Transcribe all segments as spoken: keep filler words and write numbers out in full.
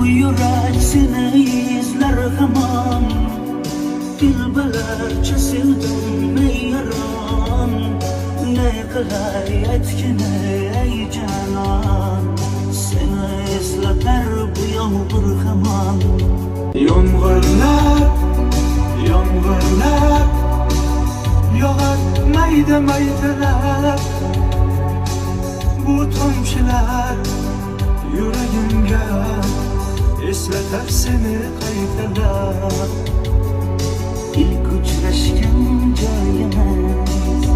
Bu yürek seni izler hamam, dilbelerce sevdim ey yaram. Ne kadar etkine ey canan, seni esleter bu yağmur hamam. Yomg'irlar, yomg'irlar yog'ar mayda maydalar. Bu tomchilar yuragimga eslatar seni qaytalar. İlk uçrashgan joyimiz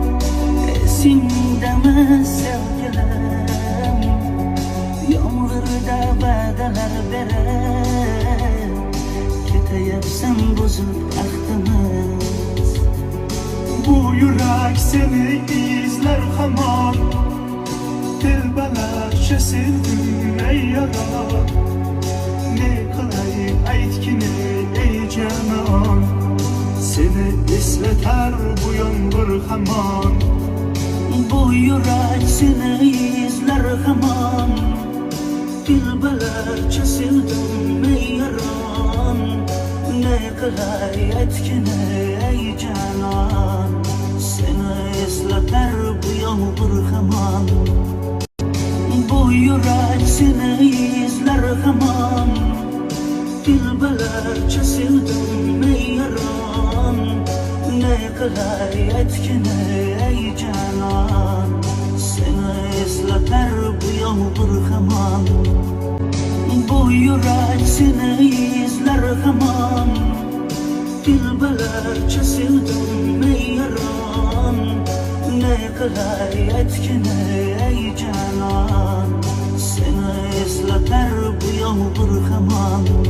esingdami sevgilim? Yomg'irda va'dalar berib ketayapsan buzib ahdimiz. Bu yürek seni izler hamon, dilbelerce sevdim ey yaram. Ne qilay aytkini ey canon, seni esleter bu yomg'ir hamon. Bu yürek seni izler hamam, dilbelerce sevdim ey yaram. Ne kadar etkine ey canan, seni esleter bu yağmur hamam. Bu yürek seni izler hamam, dilbelerce sevdim ey yaram. Ne kadar etkine ey canan, seni esleter bu yağmur hamam. Bu yürek seni izler hamam, dilbelerce sevdim ey yaram. Ne kadar etkine ey canan, seni esleter bu yağmur hamam.